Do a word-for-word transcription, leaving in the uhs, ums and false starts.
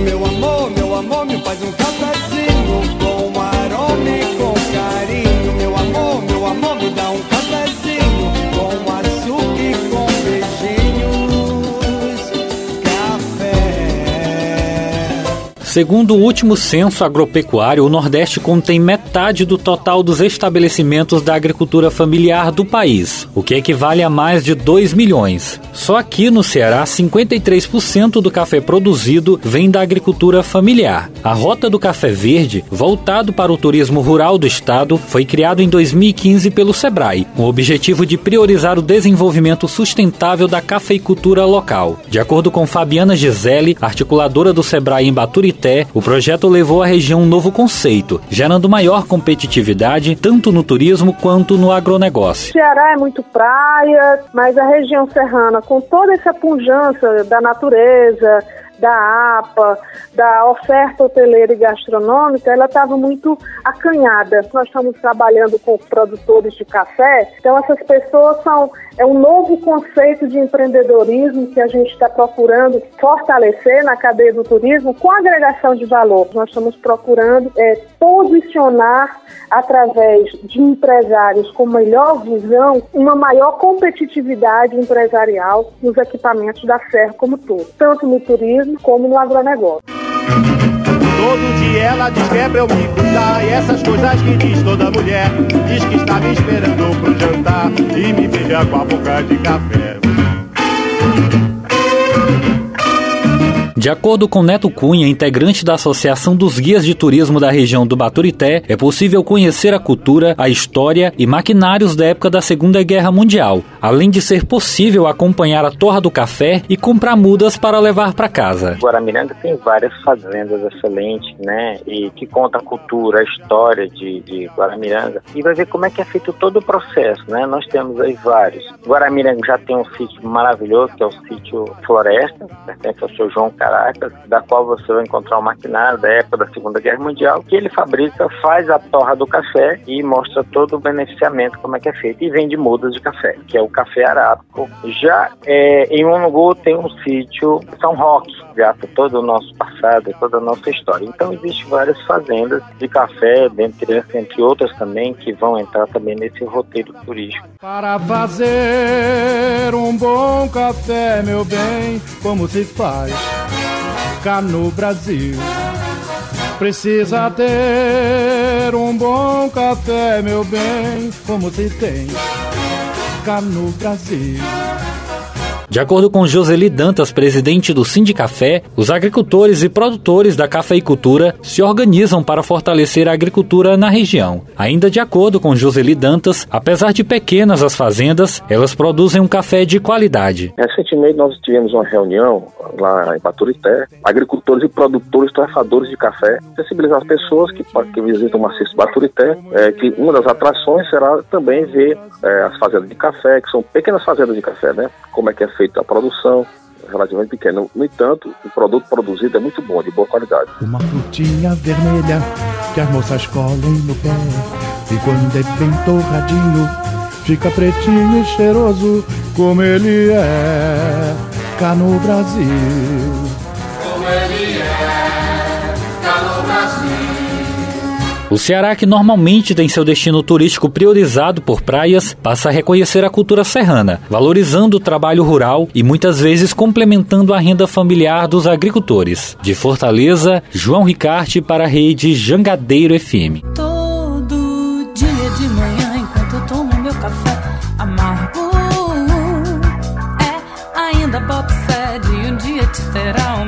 Meu amor, meu amor, me faz um cafezinho com aroma e com carinho. Meu amor, meu amor, me dá um cafezinho com açúcar e com beijinhos. Café. Segundo o último censo agropecuário, o Nordeste contém metade do total dos estabelecimentos da agricultura familiar do país, o que equivale a mais de dois milhões. Só aqui no Ceará, cinquenta e três por cento do café produzido vem da agricultura familiar. A Rota do Café Verde, voltado para o turismo rural do estado, foi criado em dois mil e quinze pelo Sebrae, com o objetivo de priorizar o desenvolvimento sustentável da cafeicultura local. De acordo com Fabiana Gisele, articuladora do Sebrae em Baturité, o projeto levou à região um novo conceito, gerando maior competitividade tanto no turismo quanto no agronegócio. O Ceará é muito praia, mas a região serrana, com toda essa pujança da natureza, da A P A, da oferta hoteleira e gastronômica, ela estava muito acanhada. Nós estamos trabalhando com produtores de café, então essas pessoas são, é um novo conceito de empreendedorismo que a gente está procurando fortalecer na cadeia do turismo com agregação de valor. Nós estamos procurando é, posicionar através de empresários com melhor visão, uma maior competitividade empresarial nos equipamentos da serra como todo, tanto no turismo como no agronegócio. Todo dia ela diz que é pra eu me cuidar, e essas coisas que diz toda mulher, diz que está me esperando pro jantar e me beija com a boca de café. De acordo com Neto Cunha, integrante da Associação dos Guias de Turismo da região do Baturité, é possível conhecer a cultura, a história e maquinários da época da Segunda Guerra Mundial, além de ser possível acompanhar a torra do café e comprar mudas para levar para casa. Guaramiranga tem várias fazendas excelentes, né, e que conta a cultura, a história de, de Guaramiranga, e vai ver como é que é feito todo o processo, né? Nós temos aí vários. Guaramiranga já tem um sítio maravilhoso, que é o sítio Floresta, pertence ao seu João Caracas, da qual você vai encontrar um maquinário da época da Segunda Guerra Mundial, que ele fabrica, faz a torra do café e mostra todo o beneficiamento, como é que é feito, e vende mudas de café, que é o café arábico. Já é, em Unungu tem um sítio São Roque, gasta todo o nosso passado, toda a nossa história. Então existem várias fazendas de café, dentre, entre outras também, que vão entrar também nesse roteiro turístico. Para fazer um bom café, meu bem, como se faz cá no Brasil? Precisa ter um bom café, meu bem, como se tem cá no Brasil. De acordo com Joseli Dantas, presidente do Sindicafé, os agricultores e produtores da cafeicultura se organizam para fortalecer a agricultura na região. Ainda de acordo com Joseli Dantas, apesar de pequenas as fazendas, elas produzem um café de qualidade. Recentemente nós tivemos uma reunião lá em Baturité, agricultores e produtores, torrefadores de café, sensibilizar as pessoas que, que visitam o maciço Baturité, é, que uma das atrações será também ver é, as fazendas de café, que são pequenas fazendas de café, né? Como é que é feita a produção, relativamente pequena. No entanto, o produto produzido é muito bom, de boa qualidade. Uma frutinha vermelha que as moças colhem no pé, e quando é bem torradinho, fica pretinho e cheiroso, como ele é cá no Brasil. Como ele é cá no Brasil. O Ceará, que normalmente tem seu destino turístico priorizado por praias, passa a reconhecer a cultura serrana, valorizando o trabalho rural e muitas vezes complementando a renda familiar dos agricultores. De Fortaleza, João Ricarte para a rede Jangadeiro F M. Todo dia de manhã, enquanto eu tomo meu café amargo, é, ainda boto fé de um dia te terá um